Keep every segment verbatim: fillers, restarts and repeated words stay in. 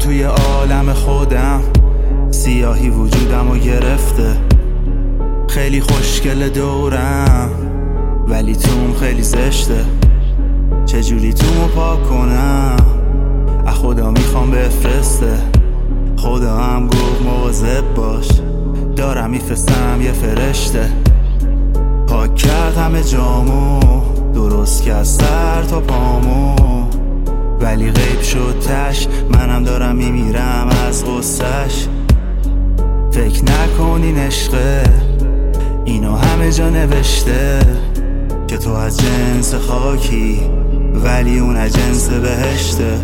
توی عالم خودم، سیاهی وجودم رو گرفته. خیلی خوشگل دورم ولی توم خیلی زشته. چجوری تومو پاک کنم؟ از خدا میخوام بفرسته. خدا هم گفت مواظب باش، دارم میفرستم یه فرشته. پاک کرد همه جامو، درست کرد سر تا پامو، ولی غیب شد تش. منم دارم میمیرم از غصهش. فکر نکنین عشقه اینو همه جا نوشته که تو از جنس خاکی ولی اون از جنس بهشته.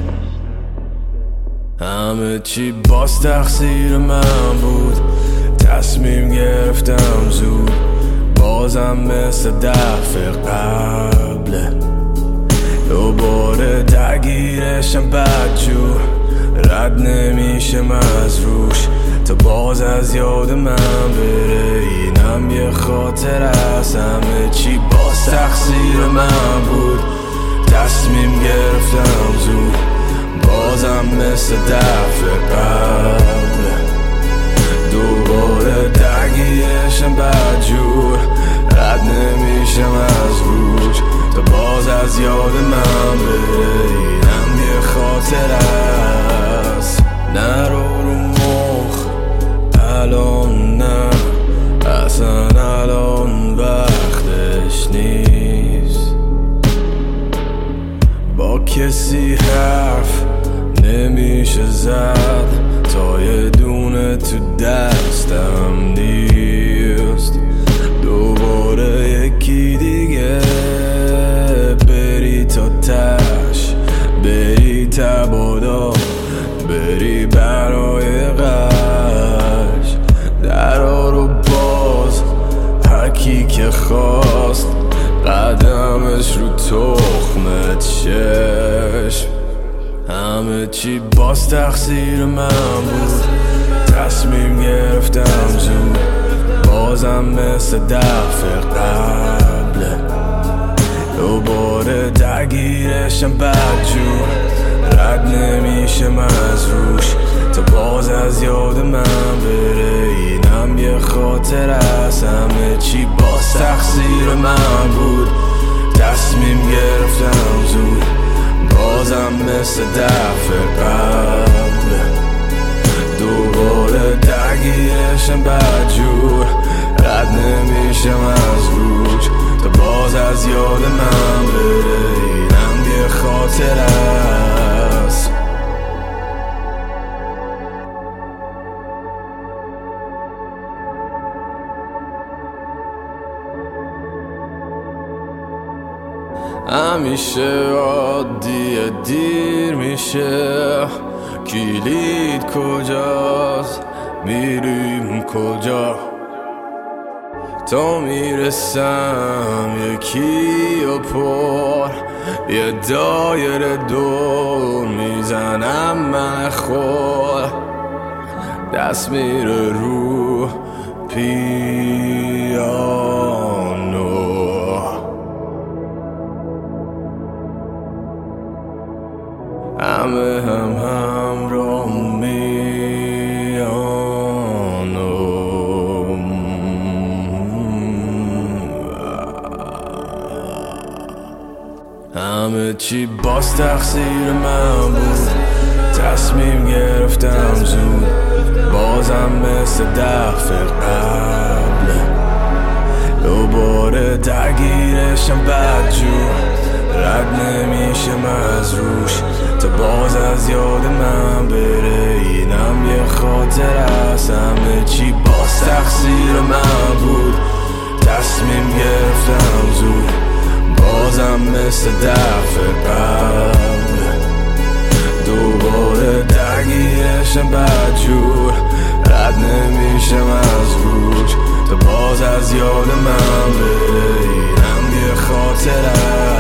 همه چی باز تقصیر من بود، تصمیم گرفتم زود. بازم مثل دفعه قبله، دوباره درگیرشم بدجور. رد نمیشم از روش تا باز از یاد من بره. اینم یه خاطر از همه چی باز تقصیر من بود، تصمیم گرفتم زود. بازم مثل دفعه قبله، دوباره درگیرشم بدجور. رد نمیشم از روش تا باز از یاد من بره. اینم یه خاطر است. نرو رو مخ الان، نه اصلا الان وقتش نیست. با کسی حرف نمیشه زد تا یه دونه تو دستم نیست. دوباره یکی دیگه بری تا تش، بری تبادا، بری برای قش. درا رو باز هرکی که خواست، قدمش رو تخم چشم. همه چی باز تقصیر من بود، تصمیم گرفتم زود. بازم مثل دفعه قبله، دوباره درگیرشم بدجور. رد نمیشم از روش تا باز از یاد من بره. اینم یه خاطر از همه چی باز تقصیر من بود، تصمیم گرفتم زود. بازم مثل دفعه قبله، دوباره درگیرشم بدجور. رد نمیشم از روش تا باز از یاد من بره. اینم یه خاطر است. همیشه عادیه، دیر میشه. کلید کجاست؟ میریم کجا؟ تا میرسم یکی و پر، یه دایره دور میزنم من خور. دست میره رو پیانو، همه هم همراه میانم. همه چی باز تقصیر من بود، تصمیم گرفتم زود. بازم مثل دفعه قبله، دوباره درگیرشم بدجور. رد نمیشم از روش تا باز از یاد من بره. اینم یه خاطر از همه چی باز تقصیر من بود، تصمیم گرفتم زود. بازم مثل دفعه قبله، دوباره درگیرشم بدجور. رد نمیشم از روش تا باز از یاد من بره. اینم یه خاطر